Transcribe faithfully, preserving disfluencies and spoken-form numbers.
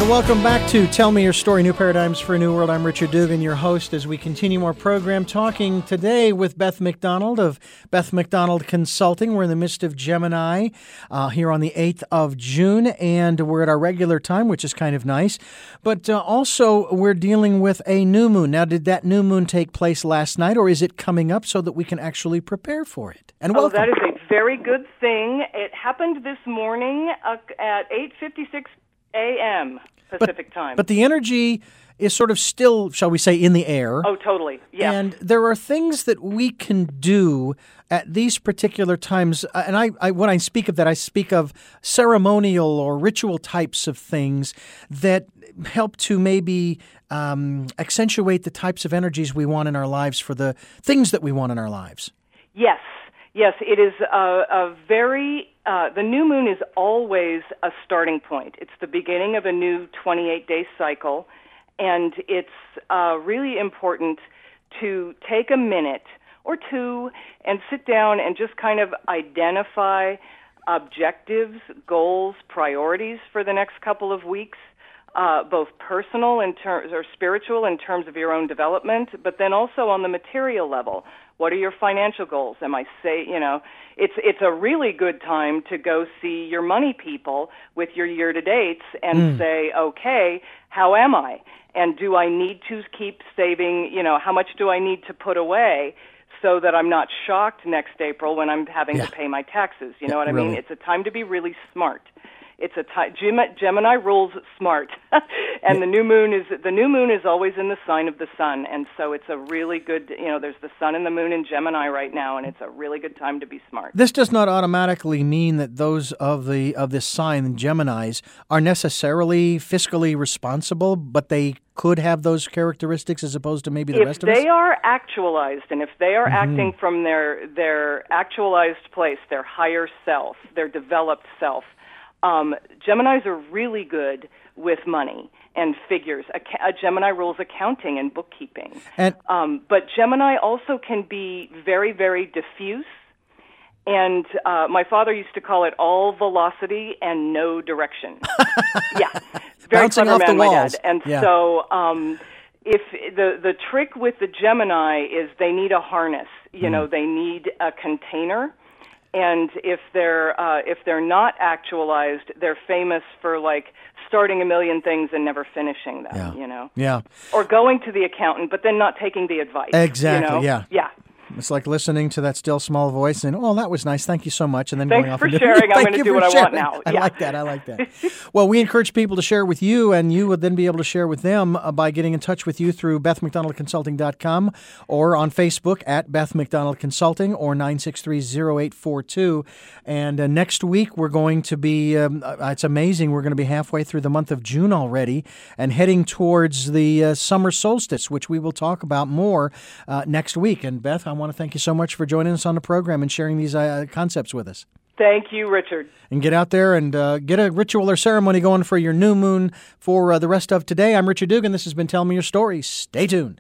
welcome back to Tell Me Your Story, New Paradigms for a New World. I'm Richard Dugan, your host, as we continue our program, talking today with Beth McDonald of Beth McDonald Consulting. We're in the midst of Gemini uh, here on the eighth of June, and we're at our regular time, which is kind of nice. But uh, also, we're dealing with a new moon. Now, did that new moon take place last night, or is it coming up so that we can actually prepare for it? And welcome. Oh, that is a very good thing. It happened this morning uh, at eight fifty-six a.m. Pacific but, time. But the energy is sort of still, shall we say, in the air. Oh, totally. Yeah. And there are things that we can do at these particular times. And I, I, when I speak of that, I speak of ceremonial or ritual types of things that help to maybe um, accentuate the types of energies we want in our lives for the things that we want in our lives. Yes. Yes, it is a, a very, uh, the new moon is always a starting point. It's the beginning of a new twenty-eight day cycle, and it's uh, really important to take a minute or two and sit down and just kind of identify objectives, goals, priorities for the next couple of weeks, uh, both personal in terms or spiritual in terms of your own development, but then also on the material level. What are your financial goals? Am I say, you know, it's it's a really good time to go see your money people with your year-to-dates and mm. say, okay, how am I? And do I need to keep saving, you know, how much do I need to put away so that I'm not shocked next April when I'm having yeah. to pay my taxes? You yeah, know what I really. mean? It's a time to be really smart. It's a time, Gemini rules smart, and yeah. the new moon is the new moon is always in the sign of the sun, and so it's a really good, you know, there's the sun and the moon in Gemini right now, and it's a really good time to be smart. This does not automatically mean that those of the of this sign, Geminis, are necessarily fiscally responsible, but they could have those characteristics as opposed to maybe the if rest of us? If they are actualized, and if they are mm-hmm. acting from their their actualized place, their higher self, their developed self. Um, Geminis are really good with money and figures. A, a Gemini rules accounting and bookkeeping. And, um, but Gemini also can be very, very diffuse. And uh, my father used to call it all velocity and no direction. yeah, very Bouncing clever off man, the walls. my dad. And yeah. so um, if the, the trick with the Gemini is they need a harness. You mm. know, they need a container. And if they're uh, if they're not actualized, they're famous for like starting a million things and never finishing them. Yeah. You know, yeah, or going to the accountant but then not taking the advice. Exactly. You know? Yeah. Yeah. It's like listening to that still small voice and, oh, that was nice. Thank you so much. And then Thanks going off for and sharing. doing, I'm going to do what I sharing. want now. I yeah. like that. I like that. Well, we encourage people to share with you, and you would then be able to share with them uh, by getting in touch with you through beth mcdonald consulting dot com or on Facebook at Beth McDonald Consulting or nine six three, zero eight four two. And uh, next week, we're going to be, um, uh, it's amazing, we're going to be halfway through the month of June already and heading towards the uh, summer solstice, which we will talk about more uh, next week. And Beth, I want to thank you so much for joining us on the program and sharing these uh, concepts with us. Thank you, Richard. And get out there and uh, get a ritual or ceremony going for your new moon for uh, the rest of today. I'm Richard Dugan. This has been Tell Me Your Story. Stay tuned.